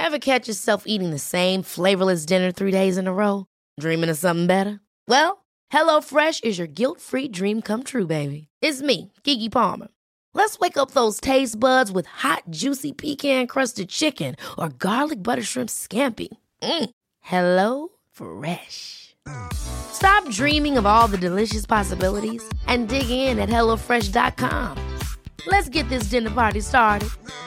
Ever catch yourself eating the same flavorless dinner 3 days in a row? Dreaming of something better? Well, HelloFresh is your guilt-free dream come true, baby. It's me, Keke Palmer. Let's wake up those taste buds with hot, juicy pecan-crusted chicken or garlic butter shrimp scampi. Hello Fresh. Stop dreaming of all the delicious possibilities and dig in at HelloFresh.com. Let's get this dinner party started.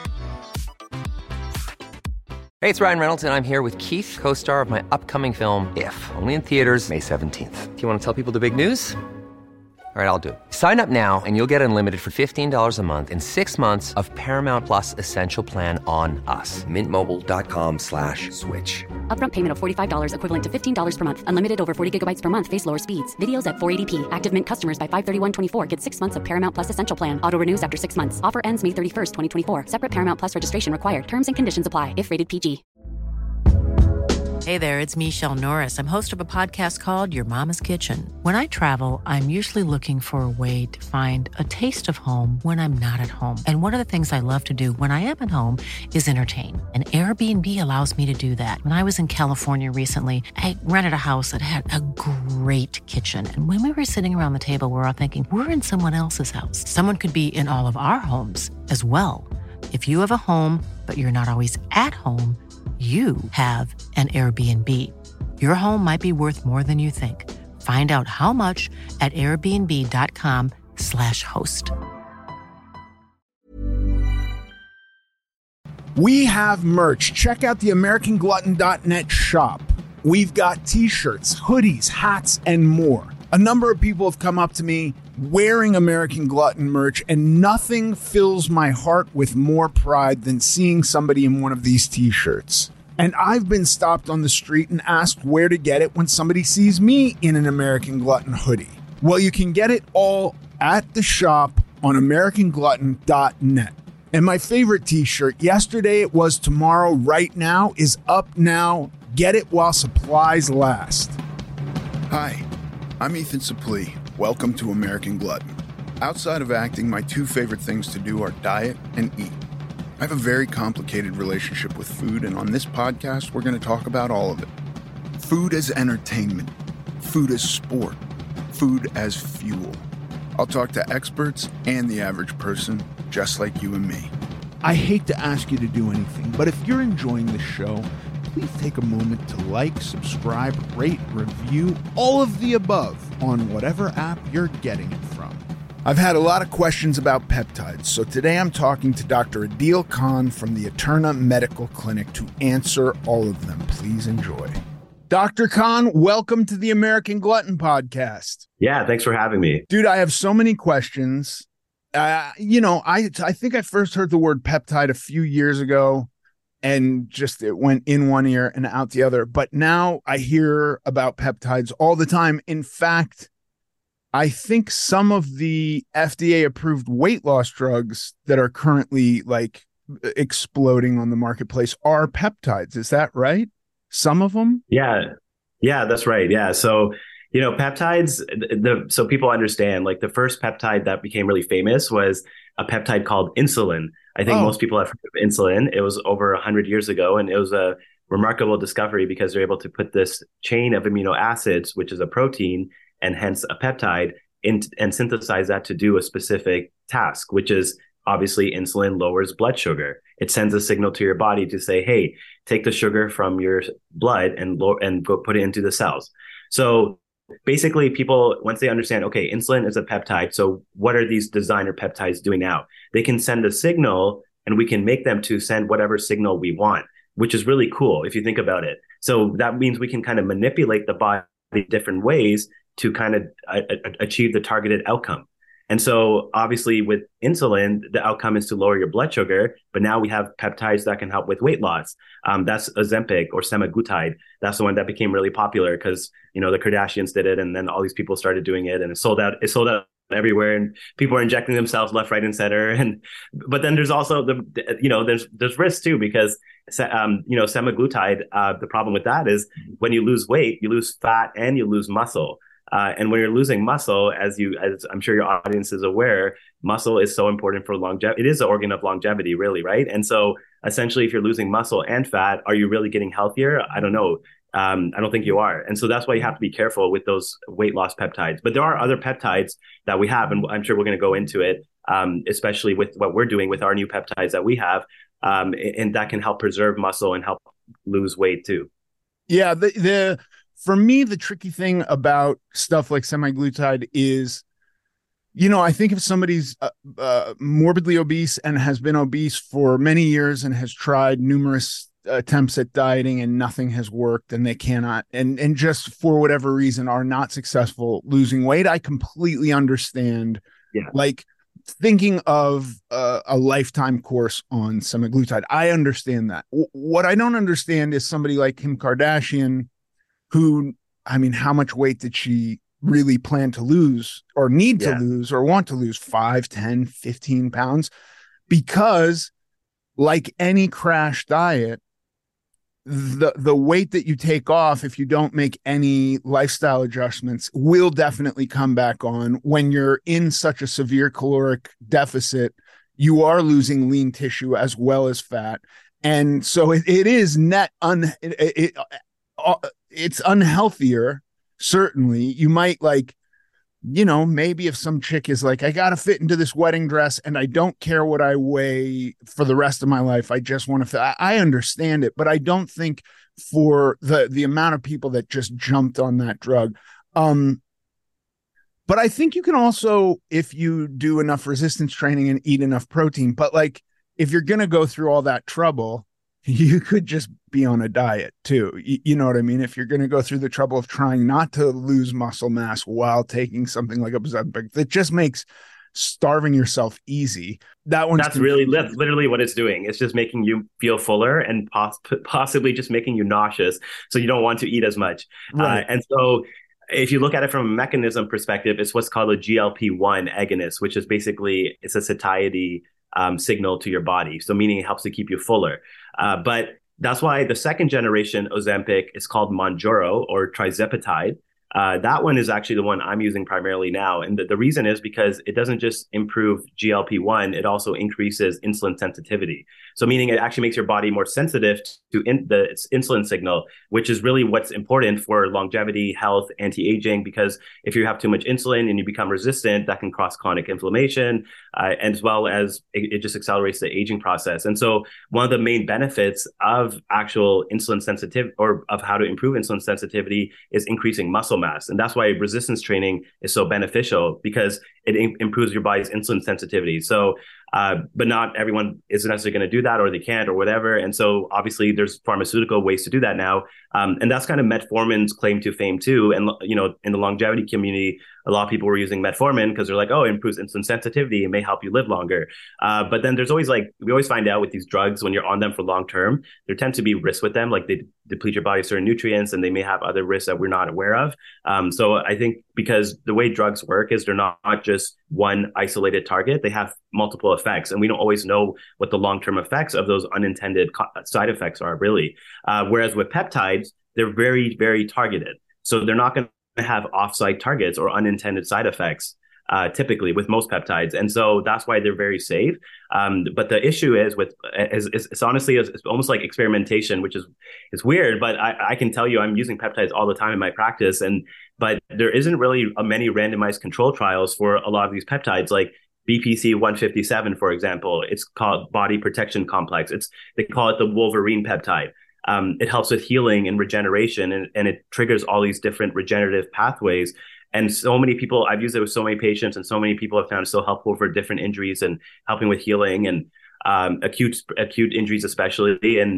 Hey, it's Ryan Reynolds, and I'm here with Keith, co-star of my upcoming film, If, only in theaters May 17th. Do you want to tell people the big news? All right, I'll do it. Sign up now and you'll get unlimited for $15 a month and 6 months of Paramount Plus Essential Plan on us. MintMobile.com/switch. Upfront payment of $45 equivalent to $15 per month. Unlimited over 40 gigabytes per month. Face lower speeds. Videos at 480p. Active Mint customers by 531.24 get 6 months of Paramount Plus Essential Plan. Auto renews after 6 months. Offer ends May 31st, 2024. Separate Paramount Plus registration required. Terms and conditions apply if rated PG. Hey there, it's Michelle Norris. I'm host of a podcast called Your Mama's Kitchen. When I travel, I'm usually looking for a way to find a taste of home when I'm not at home. And one of the things I love to do when I am at home is entertain. And Airbnb allows me to do that. When I was in California recently, I rented a house that had a great kitchen. And when we were sitting around the table, we were all thinking, we're in someone else's house. Someone could be in all of our homes as well. If you have a home, but you're not always at home, you have an Airbnb. Your home might be worth more than you think. Find out how much at airbnb.com/host. We have merch. Check out the AmericanGlutton.net shop. We've got t-shirts, hoodies, hats, and more. A number of people have come up to me wearing American Glutton merch, and nothing fills my heart with more pride than seeing somebody in one of these t-shirts. And I've been stopped on the street and asked where to get it when somebody sees me in an American Glutton hoodie. Well, you can get it all at the shop on AmericanGlutton.net. And my favorite t-shirt, yesterday it was tomorrow, right now is up now. Get it while supplies last. Hi, I'm Ethan Suplee. Welcome to American Glutton. Outside of acting, my two favorite things to do are diet and eat. I have a very complicated relationship with food, and on this podcast, we're going to talk about all of it. Food as entertainment, food as sport, food as fuel. I'll talk to experts and the average person, just like you and me. I hate to ask you to do anything, but if you're enjoying the show, please take a moment to like, subscribe, rate, review, all of the above on whatever app you're getting it from. I've had a lot of questions about peptides, so today I'm talking to Dr. Adil Khan from the Eterna Medical Clinic to answer all of them. Please enjoy. Dr. Khan, welcome to the American Glutton Podcast. Yeah, thanks for having me. Dude, I have so many questions. I think I first heard the word peptide a few years ago, and just it went in one ear and out the other. But now I hear about peptides all the time. In fact, I think some of the FDA-approved weight loss drugs that are currently exploding on the marketplace are peptides. Is that right? Some of them? Yeah, that's right. Yeah. So, peptides, so people understand, the first peptide that became really famous was a peptide called insulin. I think most people have heard of insulin. It was over 100 years ago, and it was a remarkable discovery because they're able to put this chain of amino acids, which is a protein, and hence a peptide, and synthesize that to do a specific task, which is obviously insulin lowers blood sugar. It sends a signal to your body to say, hey, take the sugar from your blood and go put it into the cells. So basically, people, once they understand, okay, insulin is a peptide, so what are these designer peptides doing now? They can send a signal, and we can make them to send whatever signal we want, which is really cool if you think about it. So that means we can kind of manipulate the body different ways to kind of achieve the targeted outcome. And so obviously with insulin, the outcome is to lower your blood sugar, but now we have peptides that can help with weight loss. That's Ozempic or semaglutide. That's the one that became really popular because, the Kardashians did it, and then all these people started doing it, and it sold out everywhere, and people are injecting themselves left, right, and center. But then there's also there's risks too, because semaglutide, the problem with that is when you lose weight, you lose fat and you lose muscle. And when you're losing muscle, as I'm sure your audience is aware, muscle is so important for longevity. It is the organ of longevity, really, right? And so essentially, if you're losing muscle and fat, are you really getting healthier? I don't know. I don't think you are. And so that's why you have to be careful with those weight loss peptides. But there are other peptides that we have, and I'm sure we're going to go into it, especially with what we're doing with our new peptides that we have, and that can help preserve muscle and help lose weight too. Yeah, the for me, the tricky thing about stuff like semaglutide is, I think if somebody's morbidly obese and has been obese for many years and has tried numerous attempts at dieting and nothing has worked, and they cannot, and just for whatever reason are not successful losing weight, I completely understand. Yeah. Like thinking of a lifetime course on semaglutide, I understand that. What I don't understand is somebody like Kim Kardashian, who, I mean, how much weight did she really plan to lose or need to lose or want to lose? 5, 10, 15 pounds? Because like any crash diet, the weight that you take off, if you don't make any lifestyle adjustments, will definitely come back on. When you're in such a severe caloric deficit, you are losing lean tissue as well as fat. And so it is it's unhealthier. Certainly you might maybe if some chick is like, I got to fit into this wedding dress and I don't care what I weigh for the rest of my life, I just want to fit. I understand it, but I don't think for the amount of people that just jumped on that drug. But I think you can also, if you do enough resistance training and eat enough protein, but like, if you're going to go through all that trouble, you could just be on a diet too. You know what I mean? If you're going to go through the trouble of trying not to lose muscle mass while taking something like Ozempic, that just makes starving yourself easy. That's literally what it's doing. It's just making you feel fuller and possibly just making you nauseous, so you don't want to eat as much. Right. And so if you look at it from a mechanism perspective, it's what's called a GLP-1 agonist, which is basically, it's a satiety signal to your body. So meaning it helps to keep you fuller. But that's why the second generation Ozempic is called Mounjaro or tirzepatide. That one is actually the one I'm using primarily now. And the reason is because it doesn't just improve GLP-1, it also increases insulin sensitivity. So meaning it actually makes your body more sensitive to the insulin signal, which is really what's important for longevity, health, anti-aging, because if you have too much insulin and you become resistant, that can cause chronic inflammation, as well as it just accelerates the aging process. And so one of the main benefits of actual insulin sensitivity, or of how to improve insulin sensitivity, is increasing muscle mass. And that's why resistance training is so beneficial, because it improves your body's insulin sensitivity. So, but not everyone is necessarily going to do that, or they can't, or whatever. And so obviously there's pharmaceutical ways to do that now. And that's kind of metformin's claim to fame too. And, in the longevity community, a lot of people were using metformin because they're like, oh, it improves insulin sensitivity. It may help you live longer. But then there's always we always find out with these drugs, when you're on them for long term, there tend to be risks with them. Like they deplete your body of certain nutrients, and they may have other risks that we're not aware of. So I think because the way drugs work is they're not just one isolated target, they have multiple effects. And we don't always know what the long-term effects of those unintended side effects are really. Whereas with peptides, they're very, very targeted. So they're not going to have off-site targets or unintended side effects, typically with most peptides. And so that's why they're very safe. But the issue is it's honestly, it's almost like experimentation, which is, it's weird, but I can tell you I'm using peptides all the time in my practice. But there isn't really many randomized control trials for a lot of these peptides, like BPC 157, for example. It's called body protection complex. They call it the Wolverine peptide. It helps with healing and regeneration, and it triggers all these different regenerative pathways. And so many people, I've used it with so many patients, and so many people have found it so helpful for different injuries and helping with healing and acute injuries especially.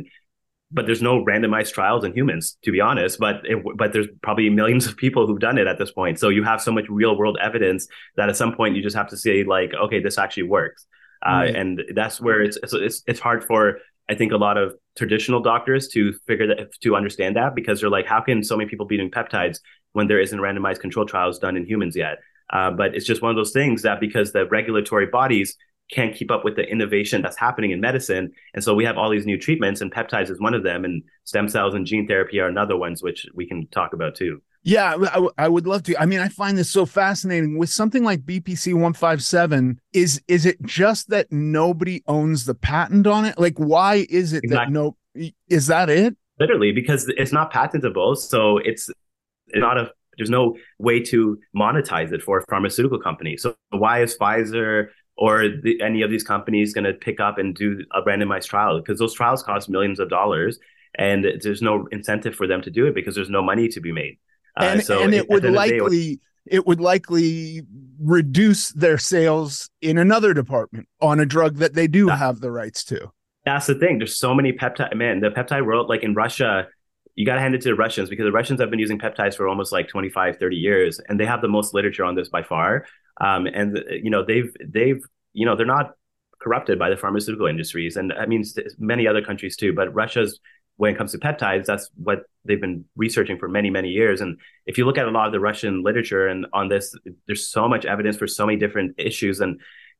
But there's no randomized trials in humans, to be honest. But there's probably millions of people who've done it at this point. So you have so much real world evidence that at some point you just have to say like, okay, this actually works. And that's where it's hard for, I think, a lot of traditional doctors to understand that, because they're like, how can so many people be doing peptides when there isn't randomized control trials done in humans yet? But it's just one of those things that because the regulatory bodies can't keep up with the innovation that's happening in medicine. And so we have all these new treatments, and peptides is one of them, and stem cells and gene therapy are another ones, which we can talk about too. Yeah, I would love to. I mean, I find this so fascinating with something like BPC 157. Is it just that nobody owns the patent on it? Like, why is it that is that it? Literally, because it's not patentable. So it's not there's no way to monetize it for a pharmaceutical company. So why is Pfizer or any of these companies going to pick up and do a randomized trial? Because those trials cost millions of dollars and there's no incentive for them to do it because there's no money to be made. And it would likely reduce their sales in another department on a drug that they do have the rights to. That's the thing. There's so many peptide, man, the peptide world, like in Russia, you got to hand it to the Russians because the Russians have been using peptides for almost like 25, 30 years, and they have the most literature on this by far. And, they're not corrupted by the pharmaceutical industries. And I mean, many other countries too, but Russia's, when it comes to peptides, that's what they've been researching for many, many years. And if you look at a lot of the Russian literature and on this, there's so much evidence for so many different issues. And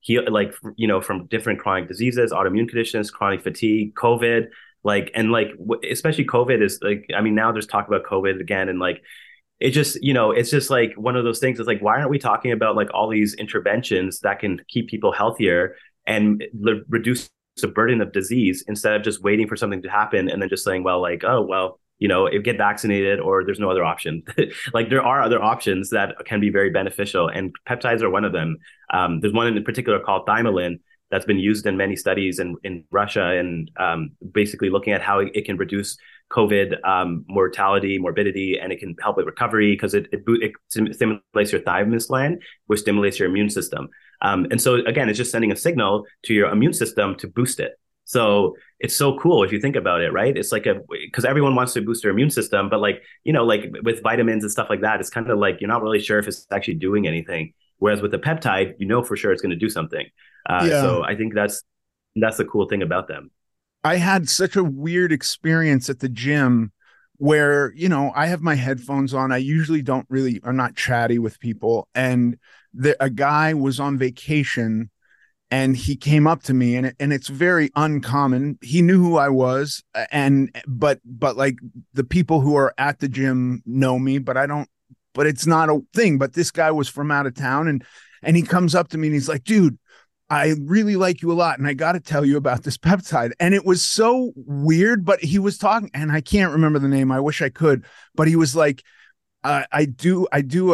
from different chronic diseases, autoimmune conditions, chronic fatigue, COVID, especially COVID is like, I mean, now there's talk about COVID again. And like, it's just like one of those things. It's like, why aren't we talking about like all these interventions that can keep people healthier and reduce the burden of disease instead of just waiting for something to happen and then just saying, well, like, oh, well, get vaccinated or there's no other option. Like there are other options that can be very beneficial and peptides are one of them. There's one in particular called Thymolin that's been used in many studies in Russia and basically looking at how it can reduce COVID mortality, morbidity, and it can help with recovery because it stimulates your thymus gland, which stimulates your immune system. And so again, it's just sending a signal to your immune system to boost it. So it's so cool if you think about it, right? It's like because everyone wants to boost their immune system, but like with vitamins and stuff like that, it's kind of like you're not really sure if it's actually doing anything. Whereas with a peptide, for sure it's going to do something. So I think that's the cool thing about them. I had such a weird experience at the gym where, I have my headphones on. I usually I'm not chatty with people. And a guy was on vacation and he came up to me and it's very uncommon. He knew who I was but like the people who are at the gym know me, but it's not a thing. But this guy was from out of town and he comes up to me and he's like, dude, I really like you a lot. And I got to tell you about this peptide. And it was so weird, but he was talking and I can't remember the name. I wish I could, but he was like, I do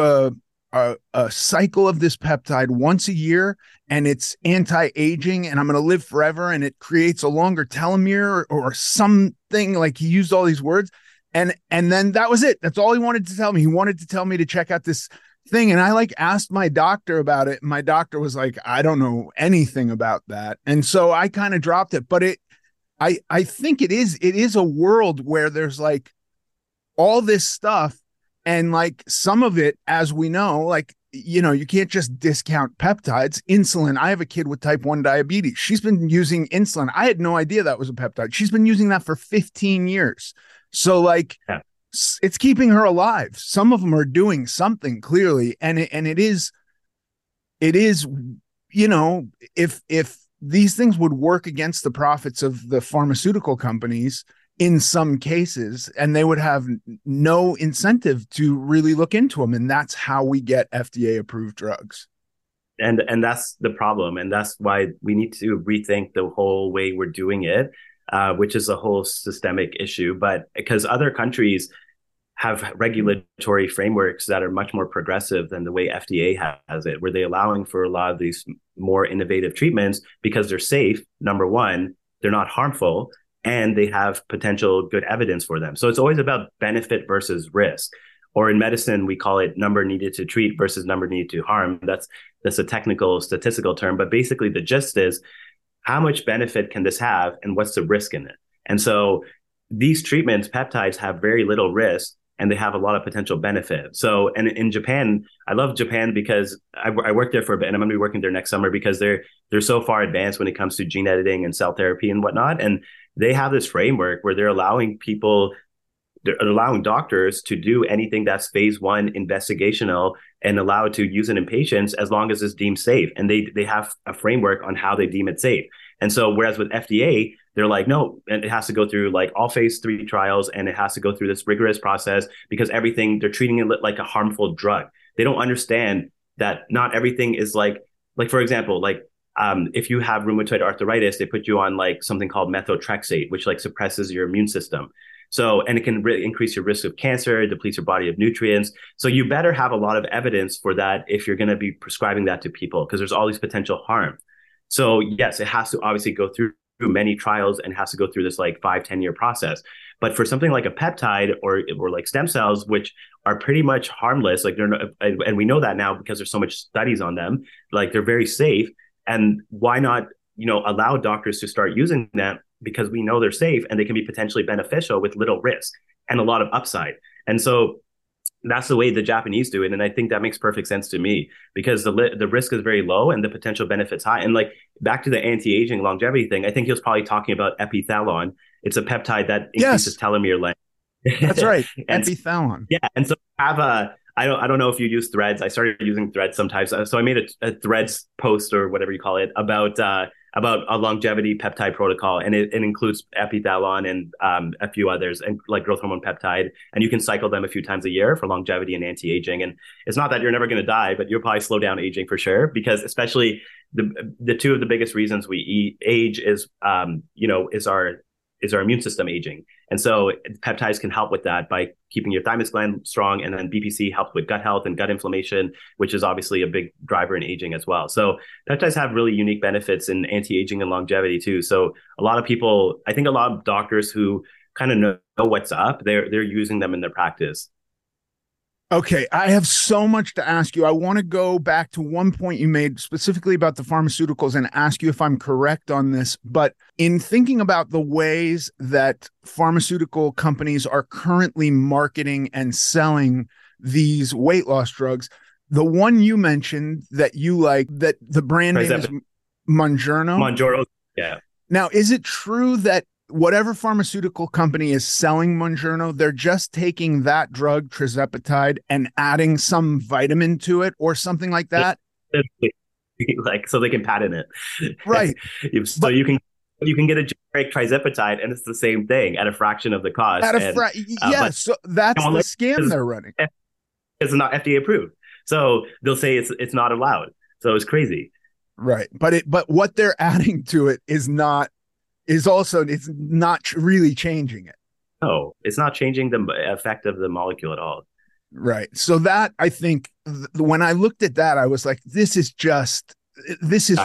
a cycle of this peptide once a year and it's anti-aging and I'm going to live forever. And it creates a longer telomere or something. Like he used all these words and then that was it. That's all he wanted to tell me. He wanted to tell me to check out this thing. And I asked my doctor about it. And my doctor was like, I don't know anything about that. And so I kind of dropped it, but I think it is a world where there's like all this stuff. And like some of it, as we know, like, you can't just discount peptides. Insulin. I have a kid with type 1 diabetes. She's been using insulin. I had no idea that was a peptide. She's been using that for 15 years. So like, it's keeping her alive. Some of them are doing something clearly. And it is, if these things would work against the profits of the pharmaceutical companies in some cases, and they would have no incentive to really look into them. And that's how we get FDA approved drugs. And that's the problem. And that's why we need to rethink the whole way we're doing it, which is a whole systemic issue. But because other countries have regulatory frameworks that are much more progressive than the way FDA has it, where they're allowing for a lot of these more innovative treatments because they're safe. Number one, they're not harmful, and they have potential good evidence for them. So it's always about benefit versus risk. Or in medicine, we call it number needed to treat versus number needed to harm. That's a technical statistical term. But basically the gist is how much benefit can this have and what's the risk in it? And so these treatments, peptides, have very little risk and they have a lot of potential benefit. So, and in Japan, I love Japan because I worked there for a bit and I'm going to be working there next summer because they're so far advanced when it comes to gene editing and cell therapy and whatnot. And they have this framework where they're allowing doctors to do anything that's phase 1 investigational and allowed to use it in patients as long as it's deemed safe. And they have a framework on how they deem it safe. And so whereas with FDA, they're like, no, and it has to go through like all phase 3 trials, and it has to go through this rigorous process because everything, they're treating it like a harmful drug. They don't understand that not everything is like for example, like if you have rheumatoid arthritis, they put you on like something called methotrexate, which like suppresses your immune system. So, and it can really increase your risk of cancer, it depletes your body of nutrients. So you better have a lot of evidence for that if you're going to be prescribing that to people, because there's all these potential harm. So yes, it has to obviously go through many trials and has to go through this like 5-10 year process. But for something like a peptide or like stem cells, which are pretty much harmless, like they're not, and we know that now because there's so much studies on them, like they're very safe. And why not, allow doctors to start using them, because we know they're safe and they can be potentially beneficial with little risk and a lot of upside. And so that's the way the Japanese do it. And I think that makes perfect sense to me, because the risk is very low and the potential benefits high. And like back to the anti-aging longevity thing, I think he was probably talking about epithalon. It's a peptide that increases telomere length. That's right. Epithalon. Yeah. And so I don't know if you use Threads. I started using Threads sometimes. So I made a Threads post or whatever you call it about a longevity peptide protocol. And it includes epithalon and a few others, and like growth hormone peptide. And you can cycle them a few times a year for longevity and anti-aging. And it's not that you're never going to die, but you'll probably slow down aging for sure, because especially the two of the biggest reasons we age is our immune system aging. And so peptides can help with that by keeping your thymus gland strong. And then BPC helps with gut health and gut inflammation, which is obviously a big driver in aging as well. So peptides have really unique benefits in anti-aging and longevity too. So a lot of people, I think a lot of doctors who kind of know what's up, they're using them in their practice. Okay, I have so much to ask you. I want to go back to one point you made specifically about the pharmaceuticals and ask you if I'm correct on this. But in thinking about the ways that pharmaceutical companies are currently marketing and selling these weight loss drugs, the one you mentioned that you like, that the brand name is Mounjaro. Mounjaro, yeah. Now, is it true that whatever pharmaceutical company is selling Mounjaro, they're just taking that drug, tirzepatide, and adding some vitamin to it or something like that? Like, so they can patent it. Right. So you can get a generic tirzepatide and it's the same thing at a fraction of the cost. So that's the scam they're running. It's not FDA approved. So they'll say it's not allowed. So it's crazy. Right. But what they're adding to it it's not really changing it. No, it's not changing the effect of the molecule at all. Right. So that, I think, when I looked at that, I was like, this is a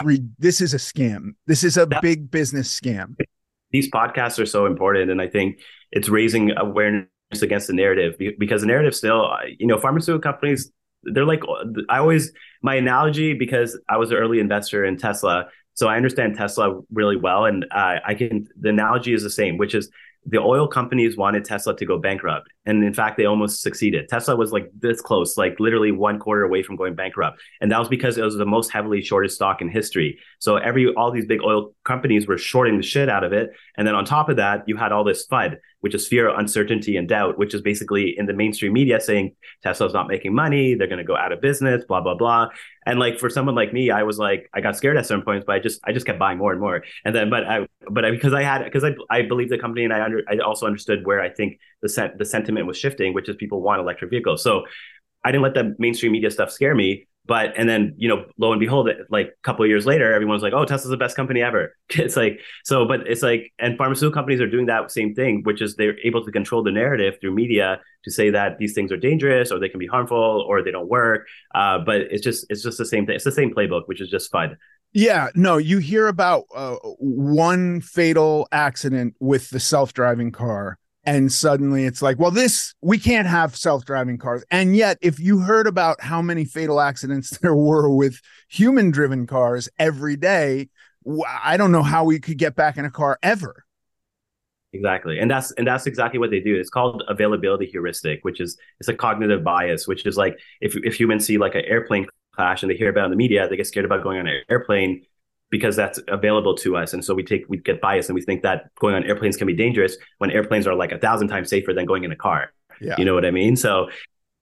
scam. This is a big business scam. These podcasts are so important. And I think it's raising awareness against the narrative, because the narrative still, pharmaceutical companies, they're like, my analogy, because I was an early investor in Tesla, so I understand Tesla really well. And the analogy is the same, which is the oil companies wanted Tesla to go bankrupt. And in fact, they almost succeeded. Tesla was like this close, like literally 1 quarter away from going bankrupt. And that was because it was the most heavily shorted stock in history. So all these big oil companies were shorting the shit out of it. And then on top of that, you had all this FUD, which is fear, uncertainty, and doubt, which is basically in the mainstream media saying Tesla's not making money, they're going to go out of business, blah, blah, blah. And like for someone like me, I was like, I got scared at certain points, but I just kept buying more and more. And then, because I believe the company, and I also understood where I think the sentiment was shifting, which is people want electric vehicles. So I didn't let the mainstream media stuff scare me. And then, lo and behold, like a couple of years later, everyone's like, oh, Tesla's the best company ever. It's like, and pharmaceutical companies are doing that same thing, which is they're able to control the narrative through media to say that these things are dangerous or they can be harmful or they don't work. But it's just the same thing. It's the same playbook, which is just FUD. Yeah, no, you hear about one fatal accident with the self-driving car. And suddenly it's like, well, we can't have self-driving cars. And yet, if you heard about how many fatal accidents there were with human-driven cars every day, I don't know how we could get back in a car ever. Exactly. And that's exactly what they do. It's called availability heuristic, it's a cognitive bias, which is like if humans see like an airplane crash and they hear about it in the media, they get scared about going on an airplane because that's available to us. And so we get biased and we think that going on airplanes can be dangerous when airplanes are like 1,000 times safer than going in a car. Yeah. You know what I mean? So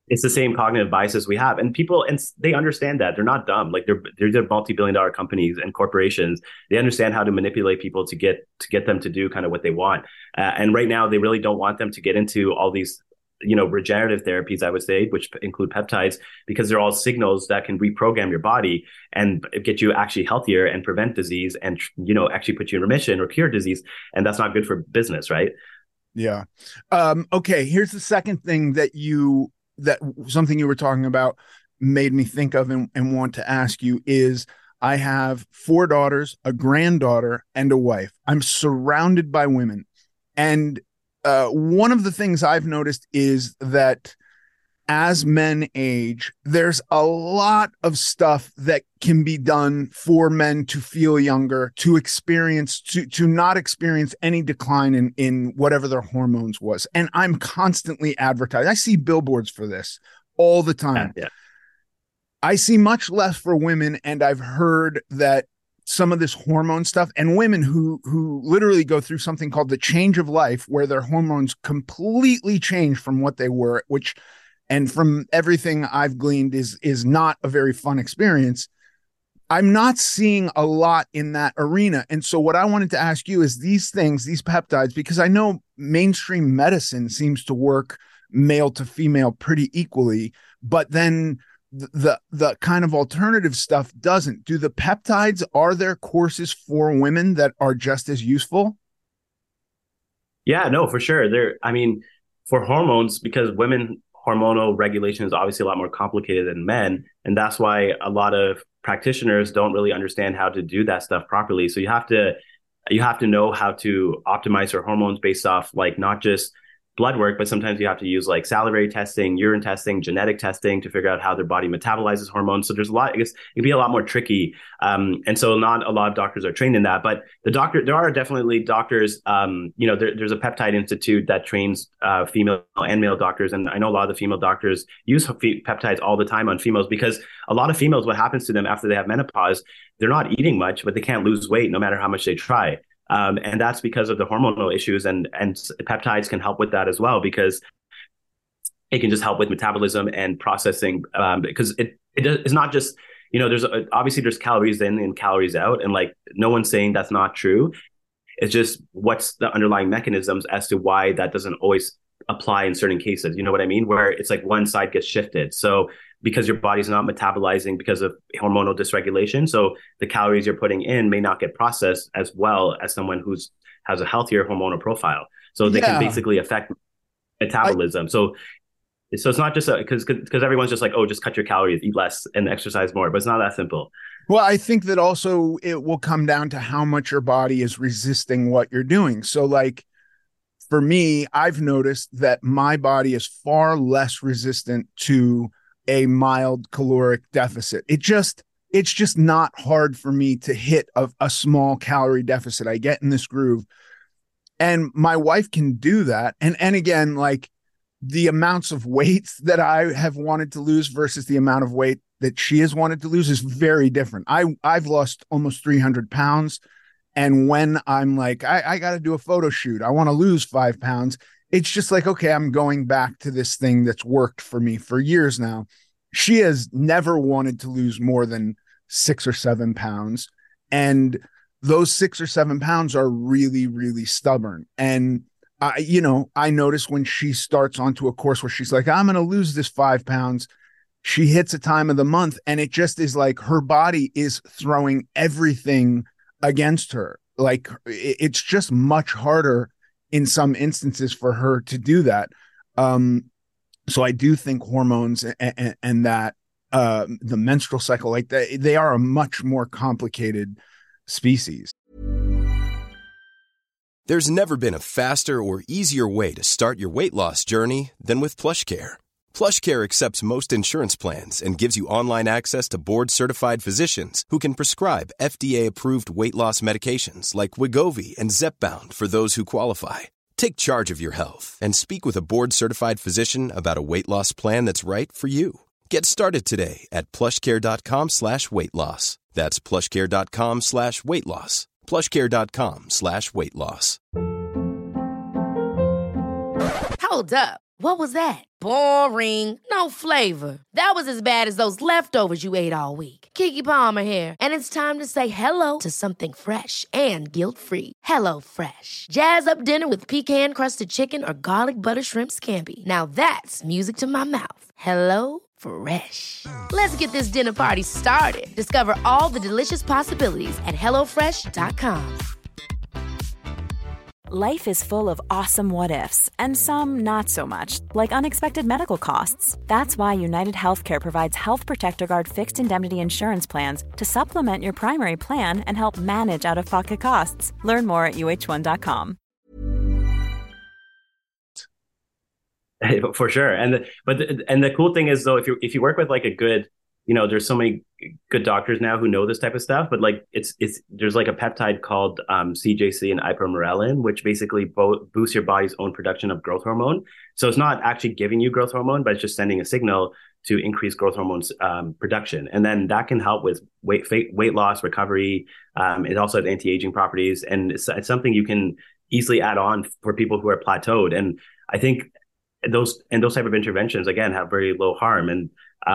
It's the same cognitive biases we have, and people, and they understand that. They're not dumb. Like they're multi-billion-dollar companies and corporations. They understand how to manipulate people to get them to do kind of what they want. And right now, they really don't want them to get into all these, regenerative therapies, I would say, which include peptides, because they're all signals that can reprogram your body and get you actually healthier and prevent disease and, actually put you in remission or cure disease. And that's not good for business, right? Yeah. Okay. Here's the second thing that something you were talking about made me think of and want to ask you is, I have 4 daughters, a granddaughter, and a wife. I'm surrounded by women. And one of the things I've noticed is that as men age, there's a lot of stuff that can be done for men to feel younger, to not experience any decline in whatever their hormones was. And I'm constantly advertised. I see billboards for this all the time. Yeah. I see much less for women, and I've heard that some of this hormone stuff, and women who literally go through something called the change of life, where their hormones completely change from what they were, and from everything I've gleaned is not a very fun experience. I'm not seeing a lot in that arena. And so what I wanted to ask you is these peptides, because I know mainstream medicine seems to work male to female pretty equally, but then the kind of alternative stuff doesn't. Do the peptides, are there courses for women that are just as useful? Yeah, no, for sure. For hormones, because women hormonal regulation is obviously a lot more complicated than men. And that's why a lot of practitioners don't really understand how to do that stuff properly. So you have to know how to optimize your hormones based off like not just blood work, but sometimes you have to use like salivary testing, urine testing, genetic testing to figure out how their body metabolizes hormones. So there's a lot, I guess it can be a lot more tricky. And so not a lot of doctors are trained in that, but there are definitely doctors, there's a peptide institute that trains female and male doctors. And I know a lot of the female doctors use peptides all the time on females, because a lot of females, what happens to them after they have menopause, they're not eating much, but they can't lose weight no matter how much they try. And that's because of the hormonal issues, and peptides can help with that as well, because it can just help with metabolism and processing, because it's not just, there's calories in and calories out, and like no one's saying that's not true. It's just what's the underlying mechanisms as to why that doesn't always apply in certain cases. You know what I mean? Where it's like one side gets shifted. So because your body's not metabolizing because of hormonal dysregulation, so the calories you're putting in may not get processed as well as someone has a healthier hormonal profile. So they can basically affect metabolism. So it's not just because everyone's just like, oh, just cut your calories, eat less, and exercise more. But it's not that simple. Well, I think that also it will come down to how much your body is resisting what you're doing. So like for me, I've noticed that my body is far less resistant to a mild caloric deficit. It's just not hard for me to hit a small calorie deficit. I get in this groove, and my wife can do that. And again, like the amounts of weight that I have wanted to lose versus the amount of weight that she has wanted to lose is very different. I've lost almost 300 pounds. And when I'm like, I got to do a photo shoot, I want to lose 5 pounds. It's just like, okay, I'm going back to this thing that's worked for me for years now. She has never wanted to lose more than 6 or 7 pounds. And those 6 or 7 pounds are really, really stubborn. And I notice when she starts onto a course where she's like, I'm going to lose this 5 pounds, she hits a time of the month, and it just is like her body is throwing everything against her. Like it's just much harder in some instances for her to do that. So I do think hormones and that the menstrual cycle, like they are a much more complicated species. There's never been a faster or easier way to start your weight loss journey than with PlushCare. PlushCare accepts most insurance plans and gives you online access to board-certified physicians who can prescribe FDA-approved weight loss medications like Wegovy and Zepbound for those who qualify. Take charge of your health and speak with a board-certified physician about a weight loss plan that's right for you. Get started today at plushcare.com/weight-loss. That's plushcare.com/weight-loss. plushcare.com/weight-loss. Hold up. What was that? Boring. No flavor. That was as bad as those leftovers you ate all week. Keke Palmer here, and it's time to say hello to something fresh and guilt-free. Hello Fresh. Jazz up dinner with pecan-crusted chicken or garlic butter shrimp scampi. Now that's music to my mouth. Hello Fresh. Let's get this dinner party started. Discover all the delicious possibilities at hellofresh.com. Life is full of awesome what-ifs, and some not so much, like unexpected medical costs. That's why United Healthcare provides Health Protector Guard fixed indemnity insurance plans to supplement your primary plan and help manage out-of-pocket costs. Learn more at uh1.com. For sure. And the cool thing is, though, if you work with like a good, there's so many good doctors now who know this type of stuff, but like there's like a peptide called CJC and ipamorelin, which basically boosts your body's own production of growth hormone. So it's not actually giving you growth hormone, but it's just sending a signal to increase growth hormones production. And then that can help with weight loss, recovery. It also has anti-aging properties, and it's something you can easily add on for people who are plateaued. And I think those type of interventions, again, have very low harm. And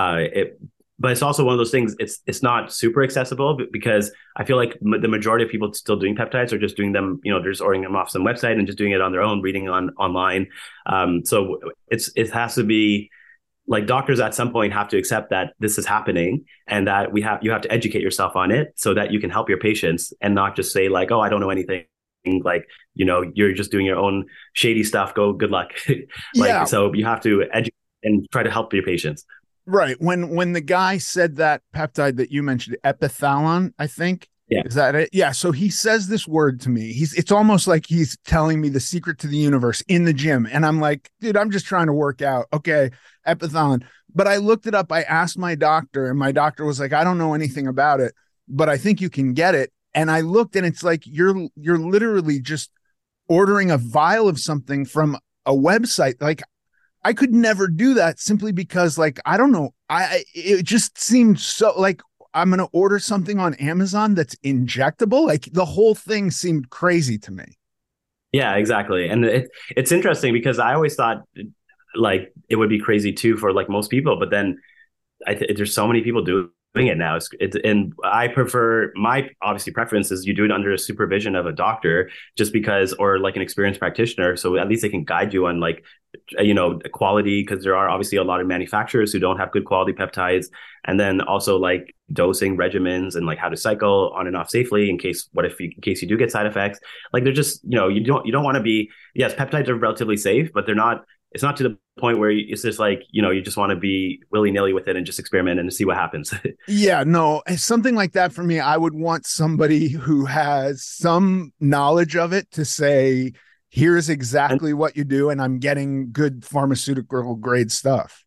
but it's also one of those things, it's not super accessible, because I feel like the majority of people still doing peptides are just doing them, they're just ordering them off some website and just doing it on their own, reading online. So it has to be like, doctors at some point have to accept that this is happening, and that you have to educate yourself on it so that you can help your patients, and not just say like, oh, I don't know anything. Like, you're just doing your own shady stuff. Good luck. Yeah. So you have to educate and try to help your patients. Right. When the guy said that peptide that you mentioned, epithalon, I think. Yeah. Is that it? Yeah. So he says this word to me. It's almost like he's telling me the secret to the universe in the gym. And I'm like, dude, I'm just trying to work out. Okay. Epithalon. But I looked it up. I asked my doctor, and my doctor was like, I don't know anything about it, but I think you can get it. And I looked, and it's like, you're literally just ordering a vial of something from a website. Like, I could never do that, simply because, like, I don't know. It just seemed so like I'm going to order something on Amazon that's injectable. Like, the whole thing seemed crazy to me. Yeah, exactly. And it's interesting, because I always thought like it would be crazy too for like most people, but then there's so many people doing it now. And I prefer, my obviously preference is you do it under a supervision of a doctor, just because, or like an experienced practitioner. So at least they can guide you on like, quality, because there are obviously a lot of manufacturers who don't have good quality peptides. And then also like dosing regimens, and like how to cycle on and off safely in case you do get side effects. Like, they're just, you don't want to be, yes, peptides are relatively safe, but it's not to the point where it's just like, you just want to be willy-nilly with it and just experiment and see what happens. Yeah, no, something like that for me, I would want somebody who has some knowledge of it to say, here's exactly what you do, and I'm getting good pharmaceutical grade stuff.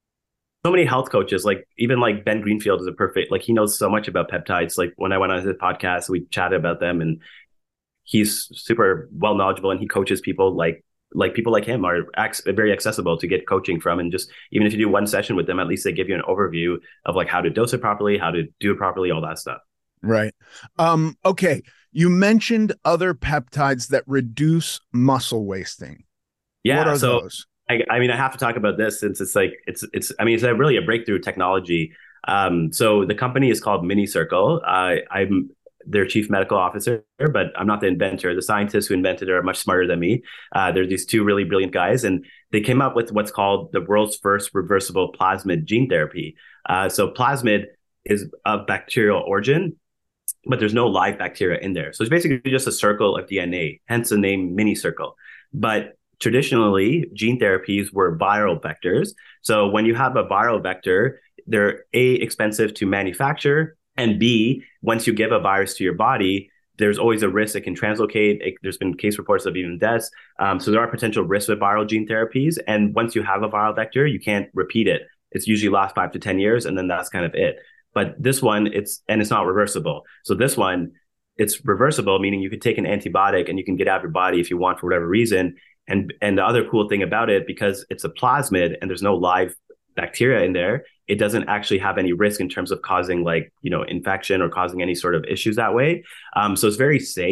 So many health coaches, like even like Ben Greenfield is a perfect, like, he knows so much about peptides. Like, when I went on his podcast, we chatted about them, and he's super well knowledgeable, and he coaches people like people like him are very accessible to get coaching from. And just, even if you do one session with them, at least they give you an overview of like how to dose it properly, how to do it properly, all that stuff. Right. Okay. You mentioned other peptides that reduce muscle wasting. Yeah. What are so those? I mean, I have to talk about this, since it's like, it's really a breakthrough technology. So the company is called MiniCircle. I'm their chief medical officer, but I'm not the inventor. The scientists who invented it are much smarter than me. They're these two really brilliant guys, and they came up with what's called the world's first reversible plasmid gene therapy. So plasmid is of bacterial origin, but there's no live bacteria in there. So it's basically just a circle of DNA, hence the name MiniCircle. But traditionally, gene therapies were viral vectors. So when you have a viral vector, they're A, expensive to manufacture, and B, once you give a virus to your body, there's always a risk it can translocate. There's been case reports of even deaths. So there are potential risks with viral gene therapies. And once you have a viral vector, you can't repeat it. It's usually lasts 5 to 10 years, and then that's kind of it. But this one, it's not reversible. So this one, it's reversible, meaning you could take an antibiotic and you can get out of your body if you want for whatever reason. And the other cool thing about it, because it's a plasmid and there's no live bacteria in there, it doesn't actually have any risk in terms of causing infection or causing any sort of issues that way. So it's very safe.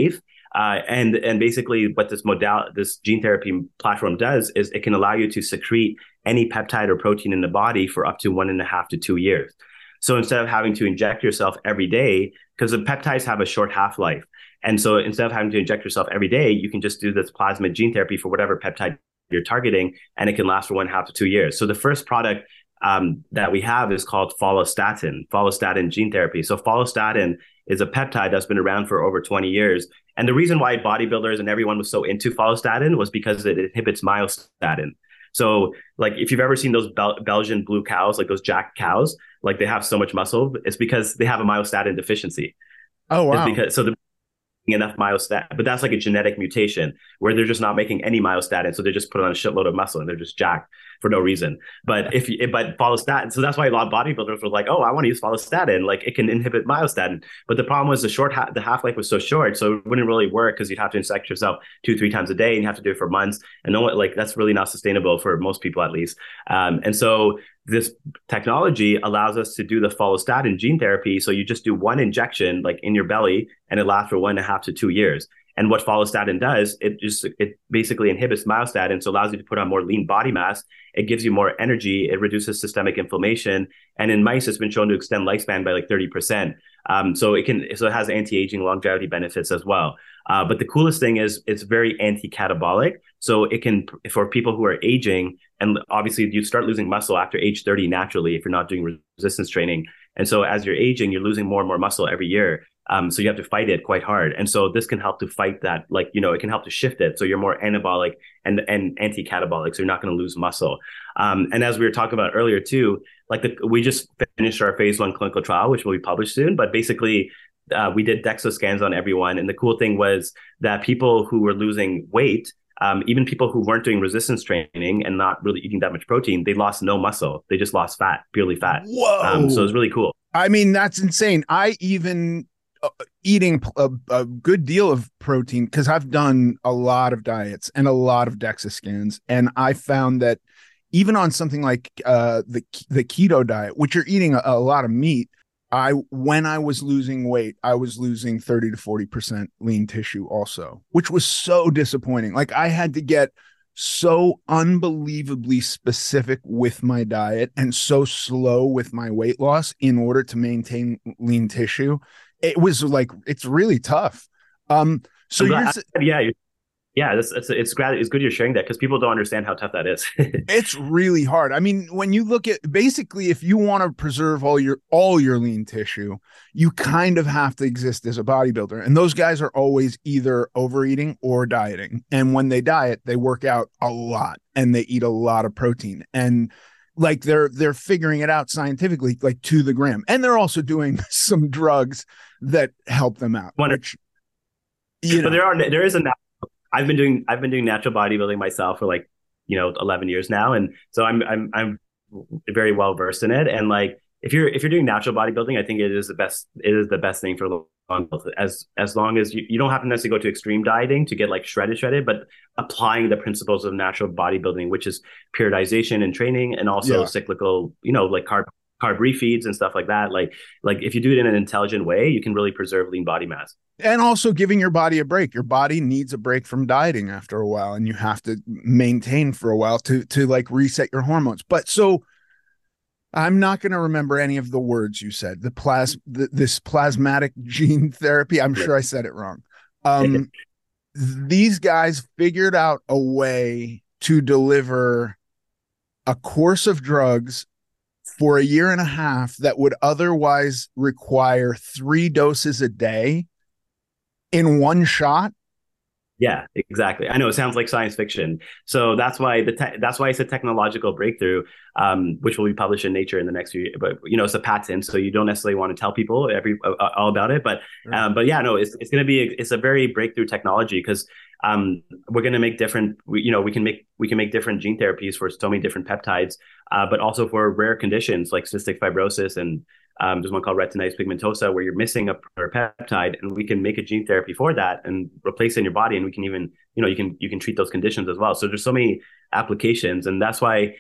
And basically what this gene therapy platform does is it can allow you to secrete any peptide or protein in the body for up to 1.5 to 2 years. So instead of having to inject yourself every day, because the peptides have a short half-life. And so instead of having to inject yourself every day, you can just do this plasmid gene therapy for whatever peptide you're targeting, and it can last for 1.5 to 2 years. So the first product that we have is called follistatin gene therapy. So follistatin is a peptide that's been around for over 20 years. And the reason why bodybuilders and everyone was so into follistatin was because it inhibits myostatin. So like if you've ever seen those Belgian blue cows, like those jack cows, like they have so much muscle, it's because they have a myostatin deficiency. Oh, wow. They're enough myostatin, but that's like a genetic mutation where they're just not making any myostatin, so they just put on a shitload of muscle and they're just jacked for no reason. But follistatin, so that's why a lot of bodybuilders were like, oh, I want to use follistatin, like it can inhibit myostatin. But the problem was the half-life was so short, so it wouldn't really work because you'd have to inject yourself 2-3 times a day and you have to do it for months, and that's really not sustainable for most people, at least. And so this technology allows us to do the follistatin gene therapy. So you just do one injection like in your belly and it lasts for 1.5 to 2 years. And what follistatin does, it basically inhibits myostatin, so allows you to put on more lean body mass. It gives you more energy. It reduces systemic inflammation. And in mice, it's been shown to extend lifespan by like 30%. So it has anti-aging longevity benefits as well. But the coolest thing is it's very anti-catabolic. So it can, for people who are aging, and obviously you start losing muscle after age 30 naturally if you're not doing resistance training. And so as you're aging, you're losing more and more muscle every year. So you have to fight it quite hard. And so this can help to fight that, it can help to shift it. So you're more anabolic and anti-catabolic. So you're not going to lose muscle. And as we were talking about earlier too, we just finished our phase 1 clinical trial, which will be published soon. But basically, we did DEXA scans on everyone. And the cool thing was that people who were losing weight, even people who weren't doing resistance training and not really eating that much protein, they lost no muscle. They just lost fat, purely fat. Whoa. So it's really cool. I mean, that's insane. I even eating a good deal of protein, because I've done a lot of diets and a lot of DEXA scans. And I found that even on something like the keto diet, which you're eating a lot of meat, when I was losing weight, I was losing 30 to 40% lean tissue also, which was so disappointing. Like I had to get so unbelievably specific with my diet and so slow with my weight loss in order to maintain lean tissue. It was like, it's really tough. It's good you're sharing that, because people don't understand how tough that is. It's really hard. I mean, when you look at, basically, if you want to preserve all your lean tissue, you kind of have to exist as a bodybuilder. And those guys are always either overeating or dieting. And when they diet, they work out a lot and they eat a lot of protein. And like they're figuring it out scientifically, like to the gram. And they're also doing some drugs that help them out. Which, but there is a I've been doing natural bodybuilding myself for 11 years now, and so I'm very well versed in it. And like if you're doing natural bodybuilding, I think it is the best thing for long health. As long as you don't have to necessarily go to extreme dieting to get like shredded, but applying the principles of natural bodybuilding, which is periodization and training, and also cyclical, like carb refeeds and stuff like that. Like if you do it in an intelligent way, you can really preserve lean body mass. And also giving your body a break. Your body needs a break from dieting after a while, and you have to maintain for a while to like reset your hormones. But so I'm not going to remember any of the words you said. This plasmatic gene therapy. I'm sure I said it wrong. These guys figured out a way to deliver a course of drugs for 1.5 years that would otherwise require 3 doses a day in one shot. Yeah, exactly. I know it sounds like science fiction. So that's why it's a technological breakthrough, which will be published in Nature in the next few years. But it's a patent, so you don't necessarily want to tell people all about it. But it's going to be it's a very breakthrough technology, because we're going to make different. We can make different gene therapies for so many different peptides, but also for rare conditions like cystic fibrosis, and there's one called retinitis pigmentosa where you're missing a peptide, and we can make a gene therapy for that and replace it in your body, and we can even you can treat those conditions as well. So there's so many applications, and that's why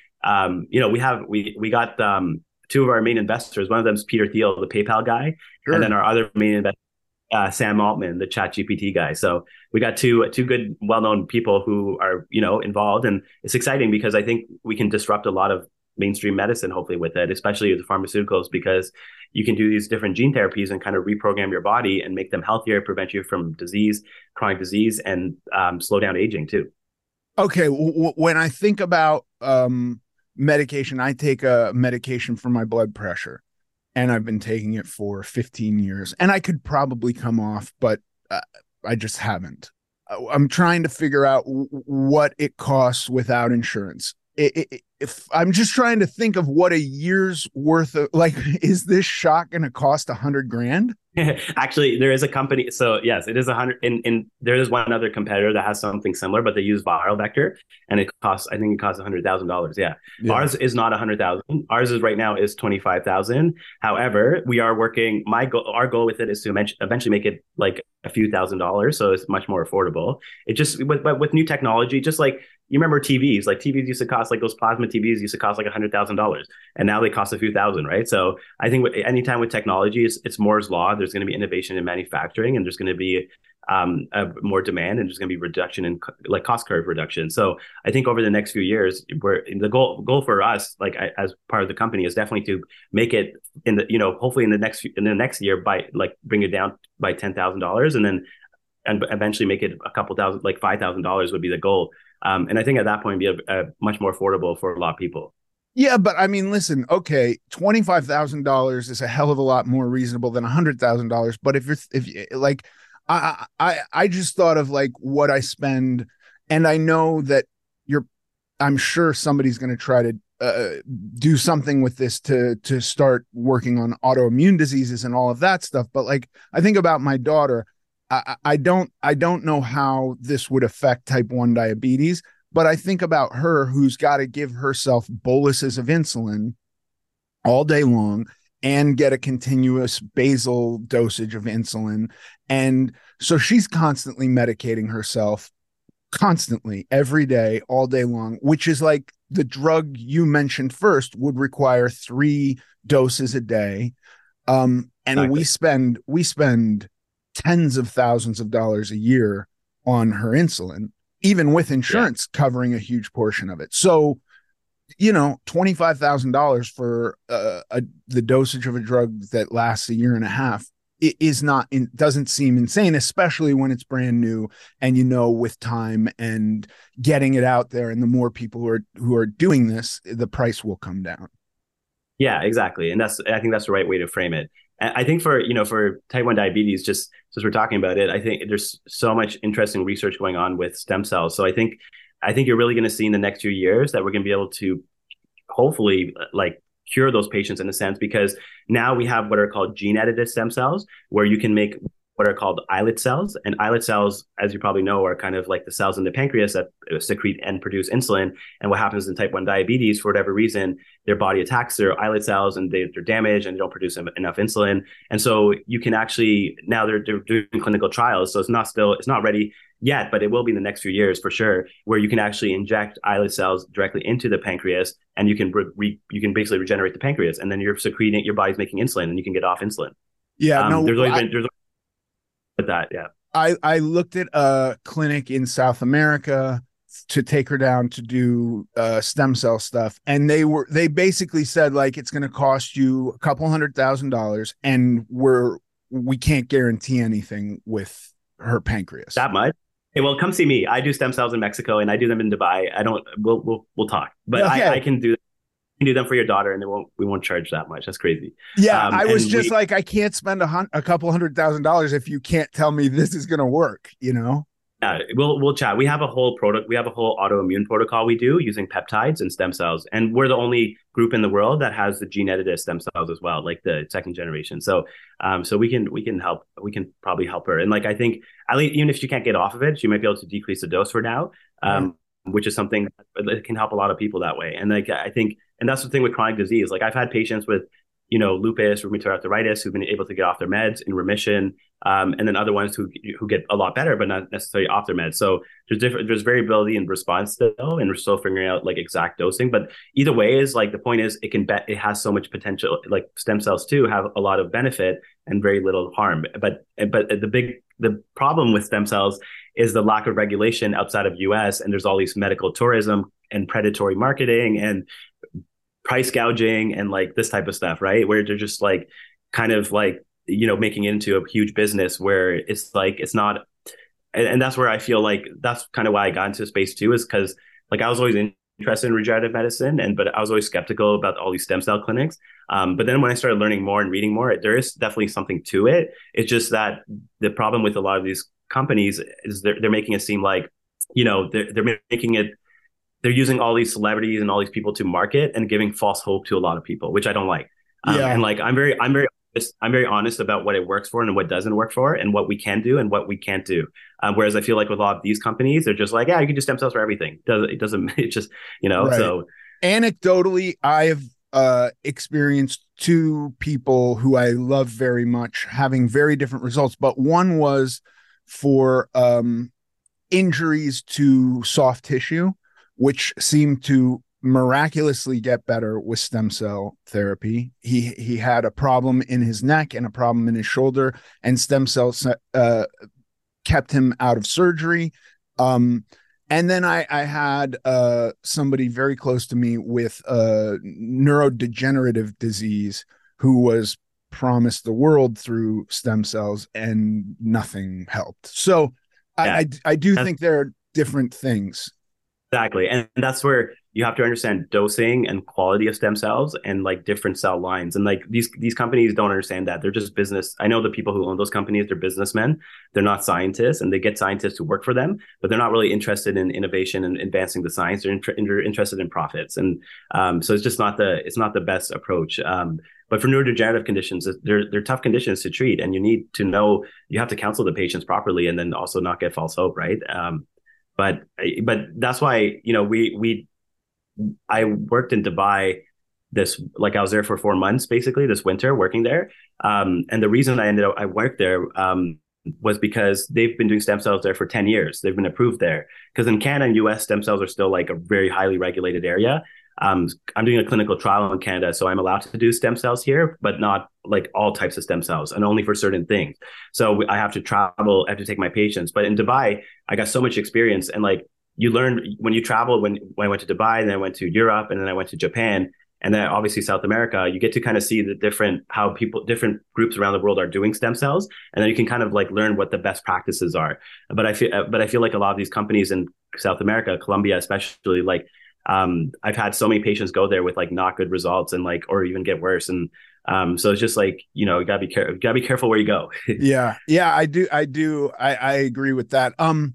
we got 2 of our main investors. One of them is Peter Thiel, the PayPal guy, and then our other main investor, Sam Altman, the ChatGPT guy. So we got two good, well-known people who are, involved, and it's exciting because I think we can disrupt a lot of mainstream medicine, hopefully, with it, especially with the pharmaceuticals, because you can do these different gene therapies and kind of reprogram your body and make them healthier, prevent you from disease, chronic disease, and slow down aging too. Okay, when I think about medication, I take a medication for my blood pressure, and I've been taking it for 15 years, and I could probably come off, but I just haven't. I'm trying to figure out what it costs without insurance. If I'm just trying to think of what a year's worth of, like, is this shot going to cost $100,000? Actually, there is a company. So yes, it is 100. There is one other competitor that has something similar, but they use viral vector, and I think it costs $100,000. Yeah. Ours is not 100,000. Ours is right now is 25,000. However, we are working. Our goal with it is to eventually make it like a few $1,000s, so it's much more affordable. It just with new technology, just like you remember TVs, like TVs used to cost, like those plasma TVs used to cost like $100,000, and now they cost a few thousand, right? So I think anytime with technology, it's Moore's law. There's going to be innovation in manufacturing, and there's going to be more demand, and there's going to be reduction in like cost curve reduction. So I think over the next few years, the goal for us, like as part of the company, is definitely to make it in the hopefully in the next year by like bring it down by $10,000, and eventually make it a couple thousand, like $5,000 would be the goal. And I think at that point, it'd be a much more affordable for a lot of people. Yeah, but I mean, listen, okay, $25,000 is a hell of a lot more reasonable than $100,000. But if you like, I just thought of like what I spend, and I know that I'm sure somebody's going to try to do something with this to start working on autoimmune diseases and all of that stuff. But like, I think about my daughter. I don't know how this would affect type 1 diabetes, but I think about her, who's got to give herself boluses of insulin all day long and get a continuous basal dosage of insulin. And so she's constantly medicating herself, constantly, every day, all day long, which is like the drug you mentioned first would require 3 doses a day. And exactly. we spend tens of thousands of dollars a year on her insulin, even with insurance covering a huge portion of it. So, $25,000 for the dosage of a drug that lasts a year and a half doesn't seem insane, especially when it's brand new and, with time and getting it out there, and the more people who are doing this, the price will come down. Yeah, exactly. And I think that's the right way to frame it. And I think for type 1 diabetes, just since we're talking about it, I think there's so much interesting research going on with stem cells. So I think you're really going to see in the next few years that we're going to be able to hopefully like cure those patients in a sense, because now we have what are called gene edited stem cells, where you can make what are called islet cells. And islet cells, as you probably know, are kind of like the cells in the pancreas that secrete and produce insulin. And what happens in type 1 diabetes, for whatever reason, their body attacks their islet cells and they're damaged and they don't produce enough insulin. And so you can actually, now they're doing clinical trials. So it's not ready yet, but it will be in the next few years for sure, where you can actually inject islet cells directly into the pancreas, and you can basically regenerate the pancreas, and then your body's making insulin, and you can get off insulin. Yeah, there's with that. Yeah. I looked at a clinic in South America to take her down to do stem cell stuff. And they basically said, like, it's going to cost you a couple $100,000, and we can't guarantee anything with her pancreas. That much? Hey, well, come see me. I do stem cells in Mexico, and I do them in Dubai. We'll talk, but okay. I can do them for your daughter, and we won't charge that much. That's crazy. Yeah, I was just like, I can't spend a couple $100,000 if you can't tell me this is going to work. We'll chat. We have a whole product. We have a whole autoimmune protocol we do using peptides and stem cells, and we're the only group in the world that has the gene edited stem cells as well, like the second generation. So we can help. We can probably help her, and like I think at least even if she can't get off of it, she might be able to decrease the dose for now. Which is something that can help a lot of people that way. And like, I think, and that's the thing with chronic disease. Like I've had patients with lupus, rheumatoid arthritis, who've been able to get off their meds in remission, and then other ones who get a lot better, but not necessarily off their meds. So there's variability in response still, and we're still figuring out like exact dosing. But either way, is like the point is it has so much potential. Like stem cells too have a lot of benefit and very little harm. But the problem with stem cells is the lack of regulation outside of US, and there's all these medical tourism and predatory marketing and price gouging and like this type of stuff, right? Where they're just like kind of like, making it into a huge business where it's like, it's not. And that's where I feel like that's kind of why I got into space too, is because like I was always interested in regenerative medicine, but I was always skeptical about all these stem cell clinics. But then when I started learning more and reading more, there is definitely something to it. It's just that the problem with a lot of these companies is they're making it seem like, they're making it, they're using all these celebrities and all these people to market and giving false hope to a lot of people, which I don't like. And like, I'm very honest about what it works for and what doesn't work for, and what we can do and what we can't do. Whereas I feel like with a lot of these companies, they're just like, yeah, you can do stem cells for everything. It just, right. So anecdotally, I have experienced two people who I love very much having very different results, but one was for injuries to soft tissue, which seemed to miraculously get better with stem cell therapy. He had a problem in his neck and a problem in his shoulder, and stem cells kept him out of surgery. And then I had somebody very close to me with a neurodegenerative disease who was promised the world through stem cells, and nothing helped. So yeah, I do think there are different things. Exactly. And that's where you have to understand dosing and quality of stem cells and like different cell lines. And like these companies don't understand that. They're just business. I know the people who own those companies, they're businessmen. They're not scientists, and they get scientists to work for them, but they're not really interested in innovation and advancing the science. They're interested in profits. And so it's just not the best approach. But for neurodegenerative conditions, they're tough conditions to treat, and you need to know, you have to counsel the patients properly, and then also not get false hope, right? But that's why, I worked in Dubai I was there for 4 months, basically this winter working there. And the reason I worked there was because they've been doing stem cells there for 10 years. They've been approved there, because in Canada and US, stem cells are still like a very highly regulated area. I'm doing a clinical trial in Canada, so I'm allowed to do stem cells here, but not like all types of stem cells, and only for certain things. So I have to travel, I have to take my patients. But in Dubai, I got so much experience, and like you learn when you travel. When I went to Dubai, and then I went to Europe, and then I went to Japan, and then obviously South America, you get to kind of see the different groups around the world are doing stem cells, and then you can kind of like learn what the best practices are. But I feel like a lot of these companies in South America, Colombia especially, like I've had so many patients go there with like not good results, and like, or even get worse. And so it's just like, you gotta be careful where you go. Yeah. I do. I agree with that.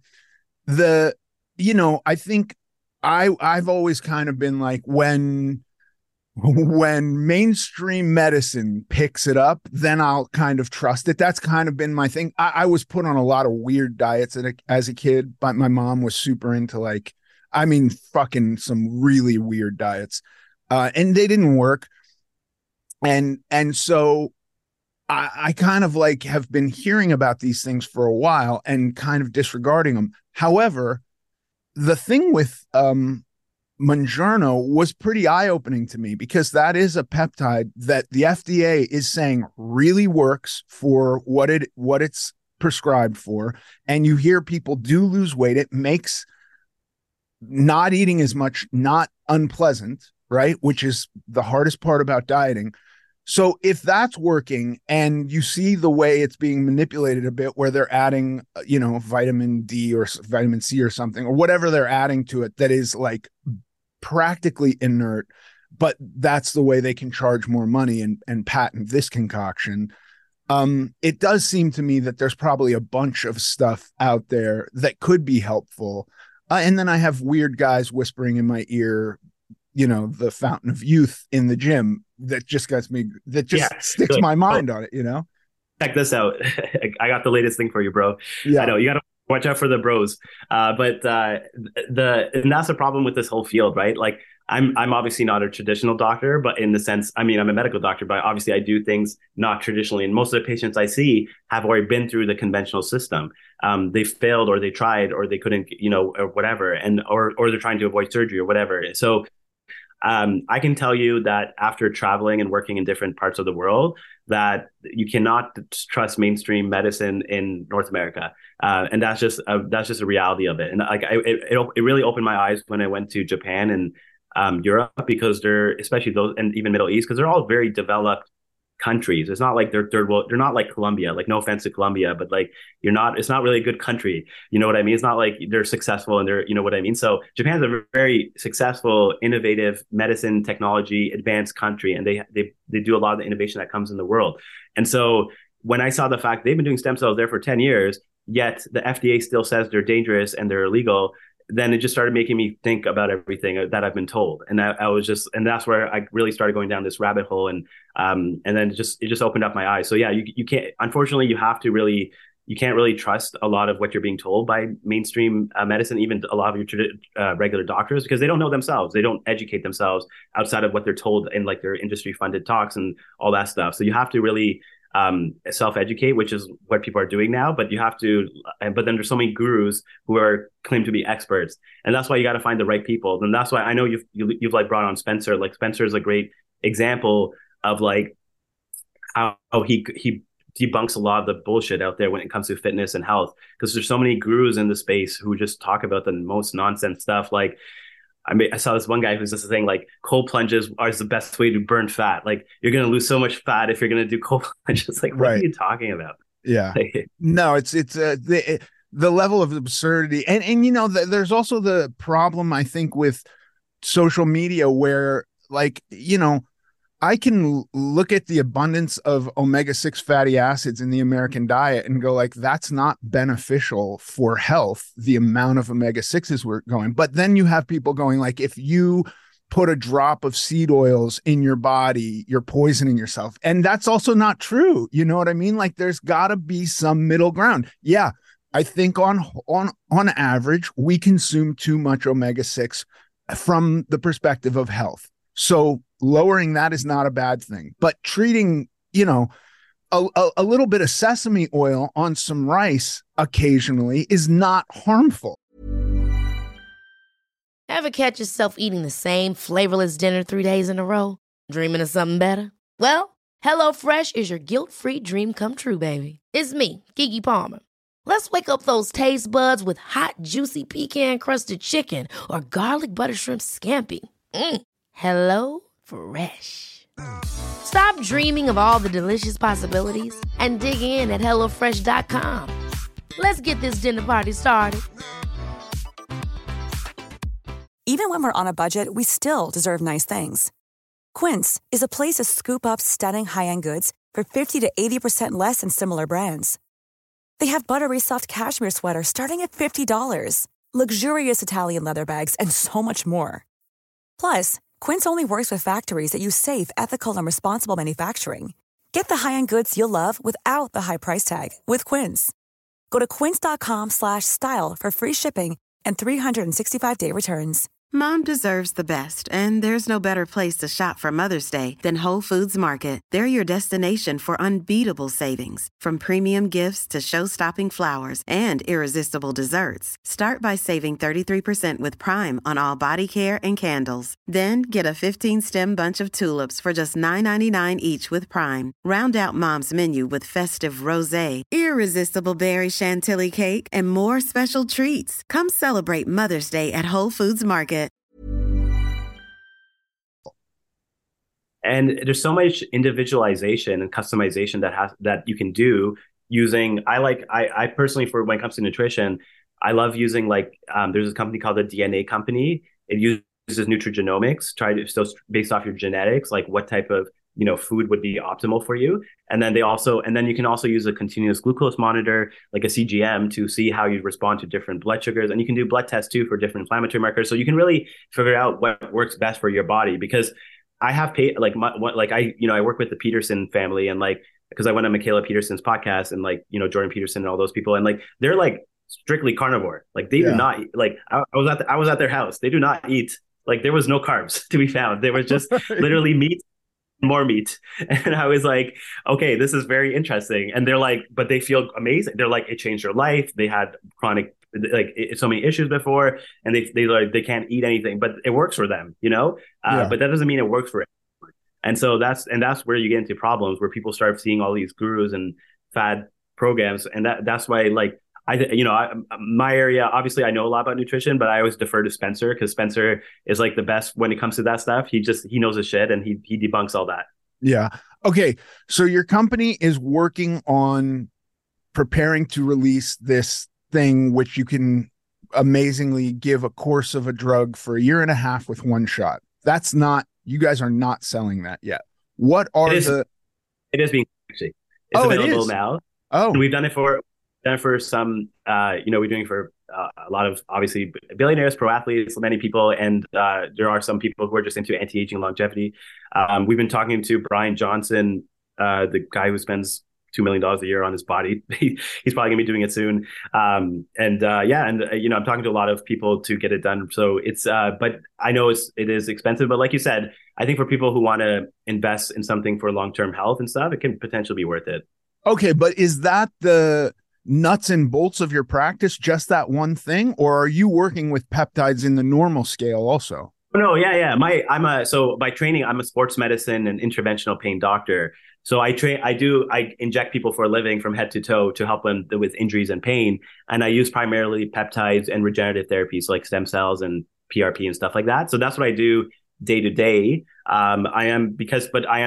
I think I've always kind of been like, when mainstream medicine picks it up, then I'll kind of trust it. That's kind of been my thing. I was put on a lot of weird diets as a kid, but my mom was super into fucking some really weird diets, and they didn't work. And so I kind of like have been hearing about these things for a while and kind of disregarding them. However, the thing with Mounjaro was pretty eye-opening to me, because that is a peptide that the FDA is saying really works for what it's prescribed for. And you hear people do lose weight. It makes not eating as much not unpleasant, right? Which is the hardest part about dieting. So if that's working, and you see the way it's being manipulated a bit, where they're adding, vitamin D or vitamin C or something, or whatever they're adding to it that is like practically inert, but that's the way they can charge more money and patent this concoction. It does seem to me that there's probably a bunch of stuff out there that could be helpful. And then I have weird guys whispering in my ear, the fountain of youth in the gym that just sticks my mind on it, Check this out. I got the latest thing for you, bro. Yeah. I know you got to watch out for the bros. But and that's the problem with this whole field, right? Like I'm obviously not a traditional doctor, but in the sense, I mean, I'm a medical doctor, but obviously I do things not traditionally. And most of the patients I see have already been through the conventional system. They failed, or they tried, or they couldn't, or whatever, or they're trying to avoid surgery or whatever. So I can tell you that after traveling and working in different parts of the world, that you cannot trust mainstream medicine in North America, and that's just a reality of it. And like it really opened my eyes when I went to Japan and Europe, because they're, especially those, and even Middle East, because they're all very developed countries. It's not like they're third world. They're not like Colombia. Like, no offense to Colombia, but like it's not really a good country. You know what I mean? It's not like they're successful and they're, you know what I mean? So Japan's a very successful, innovative medicine, technology, advanced country, and they do a lot of the innovation that comes in the world. And so when I saw the fact they've been doing stem cells there for 10 years, yet the FDA still says they're dangerous and they're illegal, then it just started making me think about everything that I've been told. And and that's where I really started going down this rabbit hole. And then it just opened up my eyes. So yeah, you can't, unfortunately, you can't really trust a lot of what you're being told by mainstream medicine, even a lot of your regular doctors, because they don't know themselves. They don't educate themselves outside of what they're told in like their industry funded talks and all that stuff. So you have to really self-educate, which is what people are doing now, but then there's so many gurus who are claimed to be experts, and that's why you got to find the right people. And that's why I know you've like brought on Spencer. Like, Spencer is a great example of like how he debunks a lot of the bullshit out there when it comes to fitness and health, because there's so many gurus in the space who just talk about the most nonsense stuff. Like, I saw this one guy who's just saying like cold plunges are the best way to burn fat. Like, you're going to lose so much fat if you're going to do cold plunges. Like, what are you talking about? Yeah. No, it's the level of absurdity. And there's also the problem, I think, with social media where, like, I can look at the abundance of omega-6 fatty acids in the American diet and go like, that's not beneficial for health, the amount of omega-6s we're going. But then you have people going like, if you put a drop of seed oils in your body, you're poisoning yourself. And that's also not true. You know what I mean? Like, there's got to be some middle ground. Yeah, I think on average, we consume too much omega-6 from the perspective of health. So lowering that is not a bad thing, but treating, a little bit of sesame oil on some rice occasionally is not harmful. Ever catch yourself eating the same flavorless dinner 3 days in a row? Dreaming of something better? Well, HelloFresh is your guilt-free dream come true, baby. It's me, Keke Palmer. Let's wake up those taste buds with hot, juicy pecan-crusted chicken or garlic butter shrimp scampi. Hello Fresh. Stop dreaming of all the delicious possibilities and dig in at HelloFresh.com. Let's get this dinner party started. Even when we're on a budget, we still deserve nice things. Quince is a place to scoop up stunning high-end goods for 50 to 80% less than similar brands. They have buttery soft cashmere sweaters starting at $50, luxurious Italian leather bags, and so much more. Plus, Quince only works with factories that use safe, ethical, and responsible manufacturing. Get the high-end goods you'll love without the high price tag with Quince. Go to quince.com/style for free shipping and 365-day returns. Mom deserves the best, and there's no better place to shop for Mother's Day than Whole Foods Market. They're your destination for unbeatable savings, from premium gifts to show-stopping flowers and irresistible desserts. Start by saving 33% with Prime on all body care and candles. Then get a 15-stem bunch of tulips for just $9.99 each with Prime. Round out Mom's menu with festive rosé, irresistible berry chantilly cake, and more special treats. Come celebrate Mother's Day at Whole Foods Market. And there's so much individualization and customization that you can do using. I personally, for when it comes to nutrition, I love using there's a company called the DNA Company. It uses nutrigenomics, so based off your genetics, like what type of food would be optimal for you. And then you can also use a continuous glucose monitor, like a CGM, to see how you respond to different blood sugars. And you can do blood tests too for different inflammatory markers. So you can really figure out what works best for your body. Because I have I work with the Peterson family, and because I went on Michaela Peterson's podcast, and Jordan Peterson and all those people, and they're strictly carnivore. They do not I was at their house. They do not eat Like there was no carbs to be found. There was just literally meat, more meat. And I was like, okay, this is very interesting. And they're like, but they feel amazing. They're like, it changed their life. They had chronic, like so many issues before, and they can't eat anything, but it works for them, but that doesn't mean it works for everyone. And so that's where you get into problems, where people start seeing all these gurus and fad programs. And that's why, like, my area, obviously I know a lot about nutrition, but I always defer to Spencer, because Spencer is like the best when it comes to that stuff. He knows his shit, and he debunks all that. Yeah. Okay. So your company is working on preparing to release this thing, which you can amazingly give a course of a drug for 1.5 years with one shot. You guys are not selling that yet. What are It is being actually. It's available now. Oh, and we've done it for some, we're doing for a lot of obviously billionaires, pro athletes, many people, and there are some people who are just into anti-aging longevity. We've been talking to Brian Johnson, the guy who spends $2 million a year on his body. He's probably gonna be doing it soon. I'm talking to a lot of people to get it done. So it's, but I know it is expensive. But like you said, I think for people who want to invest in something for long-term health and stuff, it can potentially be worth it. Okay, but is that the nuts and bolts of your practice, just that one thing, or are you working with peptides in the normal scale also? No, yeah. By training, I'm a sports medicine and interventional pain doctor. So I inject people for a living from head to toe to help them with injuries and pain. And I use primarily peptides and regenerative therapies like stem cells and PRP and stuff like that. So that's what I do day to day. Because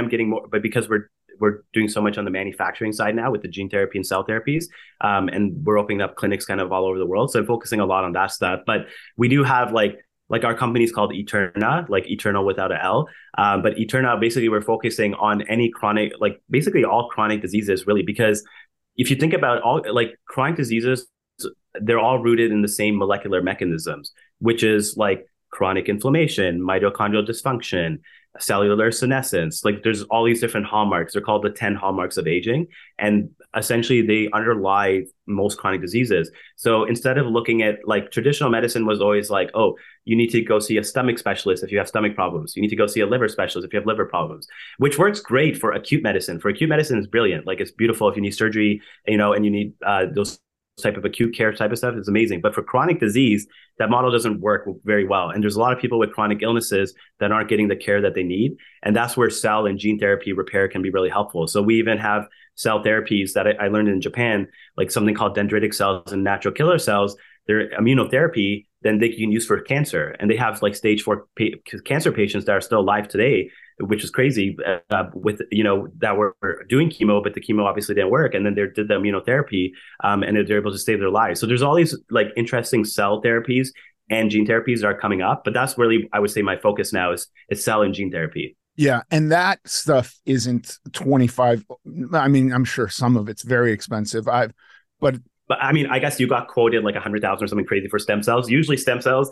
we're doing so much on the manufacturing side now with the gene therapy and cell therapies. And we're opening up clinics kind of all over the world. So I'm focusing a lot on that stuff. But we do have like our company is called Eterna, like Eternal without an L. But Eterna, basically we're focusing on any chronic, like basically all chronic diseases really, because if you think about all like chronic diseases, they're all rooted in the same molecular mechanisms, which is like chronic inflammation, mitochondrial dysfunction, cellular senescence. Like there's all these different hallmarks. They're called the 10 hallmarks of aging. And essentially they underlie most chronic diseases. So instead of looking at like traditional medicine was always like, oh, you need to go see a stomach specialist if you have stomach problems. You need to go see a liver specialist if you have liver problems, which works great for acute medicine. For acute medicine is brilliant. Like it's beautiful if you need surgery, and you need those type of acute care type of stuff is amazing. But for chronic disease, that model doesn't work very well. And there's a lot of people with chronic illnesses that aren't getting the care that they need. And that's where cell and gene therapy repair can be really helpful. So we even have cell therapies that I learned in Japan, like something called dendritic cells and natural killer cells. They're immunotherapy, then they can use for cancer. And they have like stage 4 cancer patients that are still alive today, which is crazy with, that were doing chemo, but the chemo obviously didn't work. And then they did the immunotherapy and they're able to save their lives. So there's all these like interesting cell therapies and gene therapies that are coming up. But that's really, I would say my focus now is cell and gene therapy. Yeah. And that stuff isn't 25. I mean, I'm sure some of it's very expensive. But I mean, I guess you got quoted like 100,000 or something crazy for stem cells. Usually stem cells,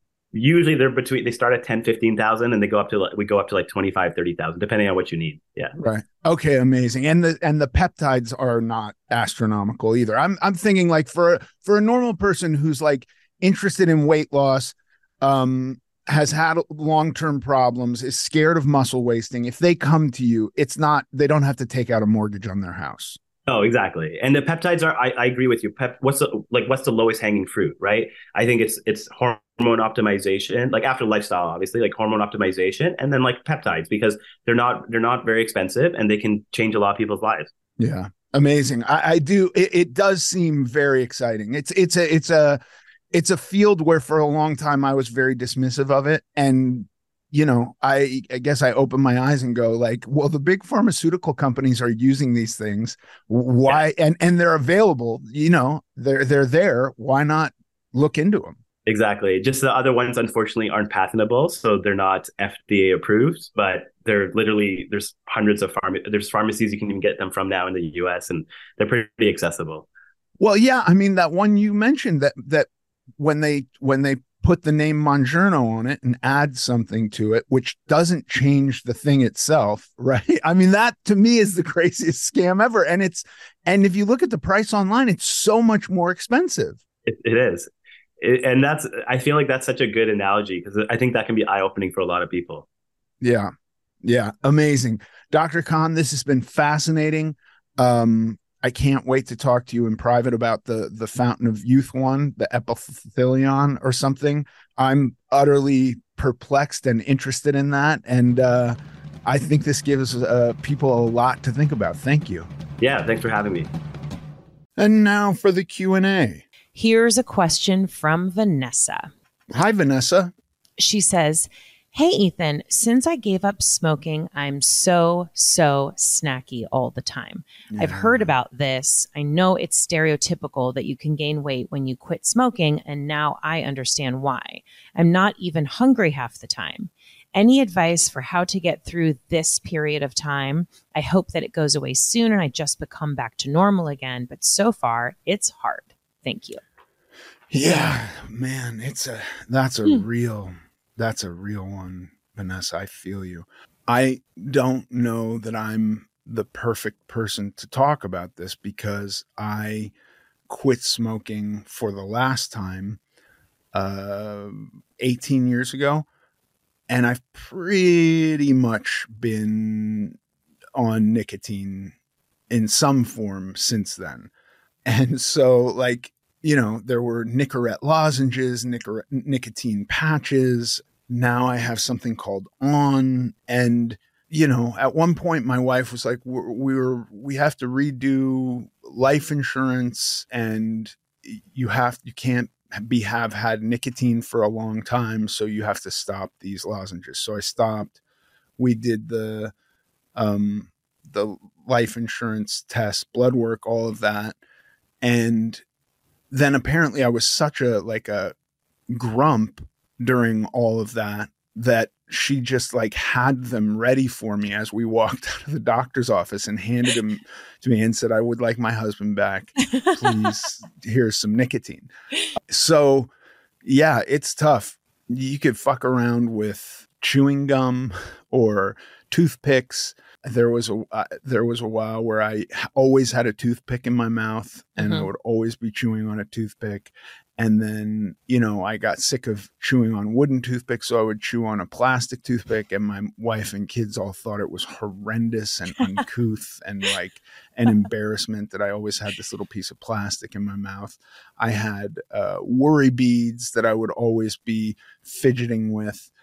they start at 10, 15,000 and we go up to like 25, 30,000, depending on what you need. Yeah. Right. Okay. Amazing. And the peptides are not astronomical either. I'm thinking like for a normal person who's like interested in weight loss, has had long-term problems, is scared of muscle wasting. If they come to you, they don't have to take out a mortgage on their house. Oh, exactly. And the peptides are, I agree with you. What's the lowest hanging fruit, right? I think it's hormone optimization, like after lifestyle, obviously, like hormone optimization, and then like peptides, because they're not very expensive and they can change a lot of people's lives. Yeah. Amazing. I do. It does seem very exciting. It's a field where for a long time I was very dismissive of it. And I guess I open my eyes and go like, well, the big pharmaceutical companies are using these things. Why? Yeah. And they're available, they're there. Why not look into them? Exactly. Just the other ones, unfortunately, aren't patentable. So they're not FDA approved, but they're literally, there's hundreds of there's pharmacies you can even get them from now in the US, and they're pretty accessible. Well, yeah. I mean, that one you mentioned that when they put the name Mounjaro on it and add something to it, which doesn't change the thing itself, right? I mean, that to me is the craziest scam ever. And if you look at the price online, it's so much more expensive. It is. And I feel like that's such a good analogy because I think that can be eye-opening for a lot of people. Yeah. Yeah. Amazing. Dr. Khan, this has been fascinating. I can't wait to talk to you in private about the Fountain of Youth one, the epithelion or something. I'm utterly perplexed and interested in that. And I think this gives people a lot to think about. Thank you. Yeah. Thanks for having me. And now for the Q&A. Here's a question from Vanessa. Hi, Vanessa. She says, hey, Ethan, since I gave up smoking, I'm so snacky all the time. Yeah. I've heard about this. I know it's stereotypical that you can gain weight when you quit smoking, and now I understand why. I'm not even hungry half the time. Any advice for how to get through this period of time? I hope that it goes away soon and I just become back to normal again, but so far it's hard. Thank you. Yeah, man, that's a real one, Vanessa. I feel you. I don't know that I'm the perfect person to talk about this because I quit smoking for the last time 18 years ago. And I've pretty much been on nicotine in some form since then. And so, like, you know, there were Nicorette lozenges, nicotine patches. Now I have something called On. And, you know, at one point my wife was like, we have to redo life insurance, and you can't have had nicotine for a long time, so you have to stop these lozenges. So I stopped. We did the life insurance test, blood work, all of that. And then apparently I was such a grump during all of that she just like had them ready for me as we walked out of the doctor's office and handed them to me and said, I would like my husband back. Please, here's some nicotine. So yeah, it's tough. You could fuck around with chewing gum or toothpicks. There was a while where I always had a toothpick in my mouth and I would always be chewing on a toothpick. And then, you know, I got sick of chewing on wooden toothpicks, so I would chew on a plastic toothpick. And my wife and kids all thought it was horrendous and uncouth and like an embarrassment that I always had this little piece of plastic in my mouth. I had worry beads that I would always be fidgeting with.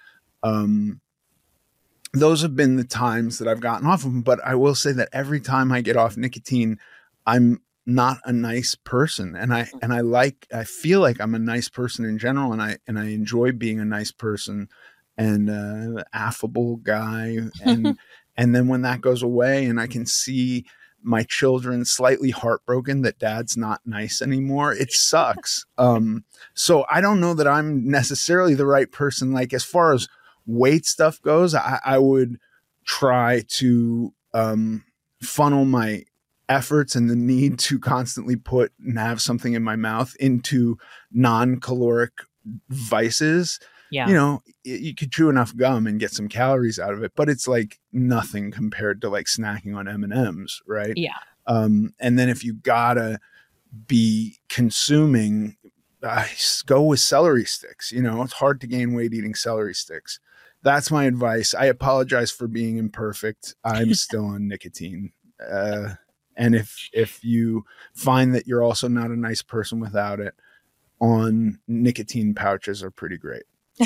Those have been the times that I've gotten off of them. But I will say that every time I get off nicotine, I'm not a nice person. And I feel like I'm a nice person in general. And I enjoy being a nice person and affable guy. And then when that goes away and I can see my children slightly heartbroken that dad's not nice anymore, it sucks. So I don't know that I'm necessarily the right person. Like as far as weight stuff goes, I would try to funnel my efforts and the need to constantly put and have something in my mouth into non-caloric vices. Yeah. You know, you could chew enough gum and get some calories out of it, but it's like nothing compared to like snacking on M&Ms, right? Yeah. And then if you gotta be consuming, go with celery sticks. You know, it's hard to gain weight eating celery sticks. That's my advice. I apologize for being imperfect. I'm still on nicotine. And if you find that you're also not a nice person without it, On nicotine pouches are pretty great.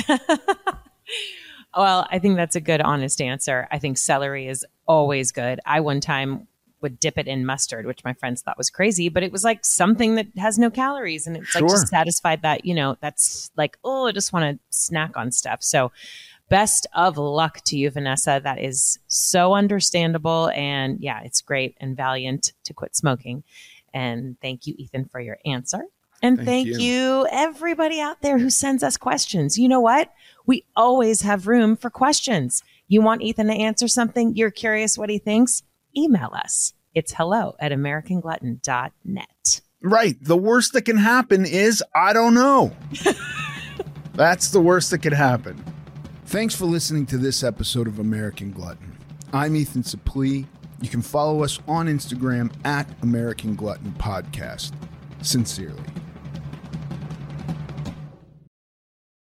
Well, I think that's a good, honest answer. I think celery is always good. I one time would dip it in mustard, which my friends thought was crazy, but it was like something that has no calories. And it's like just satisfied that, you know, that's like, oh, I just want to snack on stuff. So best of luck to you, Vanessa. That is so understandable. And yeah, it's great and valiant to quit smoking. And thank you, Ethan, for your answer. And thank you, everybody out there who sends us questions. You know what? We always have room for questions. You want Ethan to answer something? You're curious what he thinks? Email us. It's hello@americanglutton.net. Right. The worst that can happen is, I don't know. That's the worst that could happen. Thanks for listening to this episode of American Glutton. I'm Ethan Suplee. You can follow us on Instagram @American Glutton Podcast. Sincerely.